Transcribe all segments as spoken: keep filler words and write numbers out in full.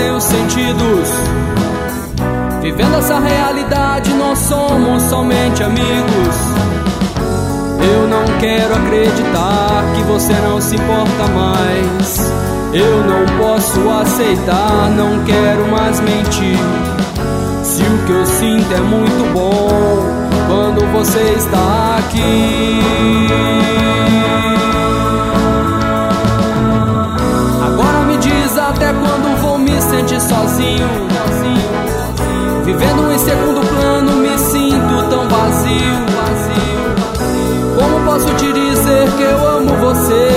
perdem os sentidos. Vivendo essa realidade, nós somos somente amigos. Eu não quero acreditar que você não se importa mais. Eu não posso aceitar, não quero mais mentir. Se o que eu sinto é muito bom quando você está aqui. Agora me diz até quando vou me sentir sozinho. Vivendo em segundo plano, me sinto tão vazio. Como posso te dizer que eu amo você?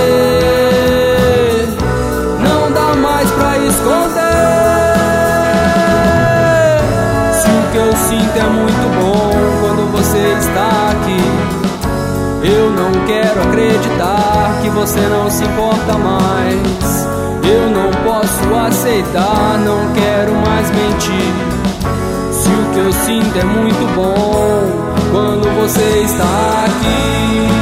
Não dá mais pra esconder. Se o que eu sinto é muito bom quando você está aqui, eu não quero acreditar que você não se importa mais. Eu não posso aceitar, não quero mais mentir. Se o que eu sinto é muito bom quando você está aqui.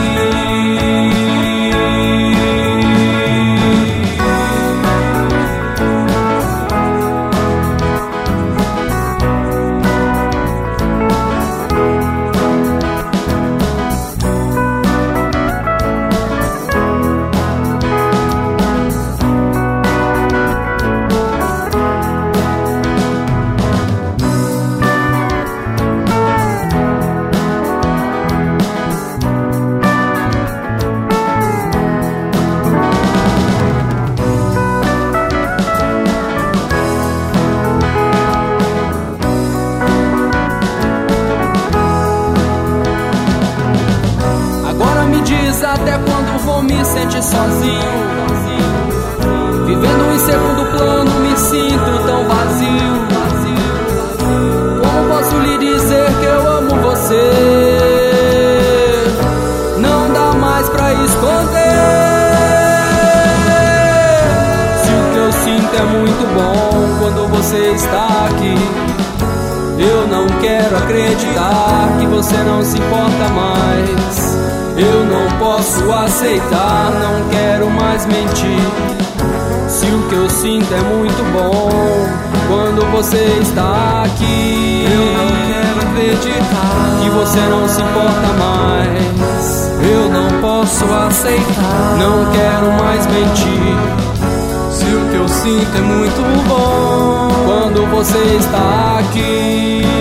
Até quando vou me sentir sozinho. Vivendo em segundo plano, me sinto tão vazio. Como posso lhe dizer que eu amo você? Não dá mais pra esconder. Se o que eu sinto é muito bom quando você está aqui, eu não quero acreditar que você não se importa mais. Eu não posso aceitar, não quero mais mentir. Se o que eu sinto é muito bom quando você está aqui, eu não quero acreditar que você não se importa mais. Eu não posso aceitar, não quero mais mentir. Se o que eu sinto é muito bom quando você está aqui.